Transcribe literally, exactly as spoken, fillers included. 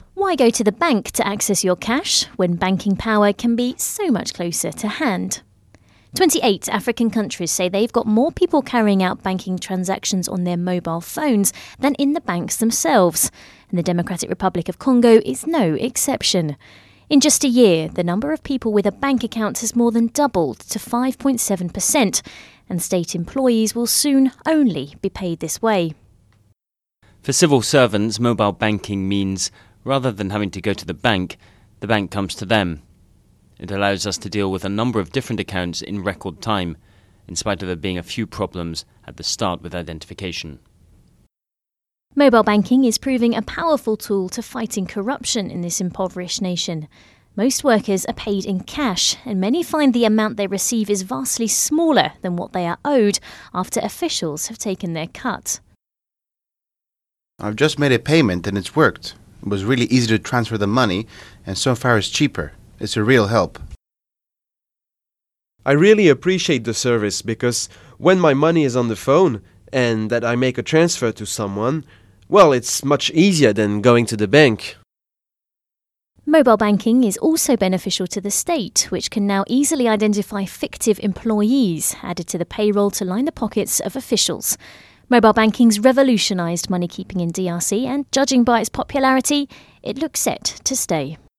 Why go to the bank to access your cash when banking power can be so much closer to hand? twenty-eight African countries say they've got more people carrying out banking transactions on their mobile phones than in the banks themselves, and the Democratic Republic of Congo is no exception. In just a year, the number of people with a bank account has more than doubled to five point seven percent, and state employees will soon only be paid this way. For civil servants, mobile banking means rather than having to go to the bank, the bank comes to them. It allows us to deal with a number of different accounts in record time, in spite of there being a few problems at the start with identification. Mobile banking is proving a powerful tool to fighting corruption in this impoverished nation. Most workers are paid in cash, and many find the amount they receive is vastly smaller than what they are owed after officials have taken their cut. I've just made a payment and it's worked. It was really easy to transfer the money, and so far it's cheaper. It's a real help. I really appreciate the service because when my money is on the phone and that I make a transfer to someone, well, it's much easier than going to the bank. Mobile banking is also beneficial to the state, which can now easily identify fictive employees added to the payroll to line the pockets of officials. Mobile banking's revolutionised money keeping in D R C, and judging by its popularity, it looks set to stay.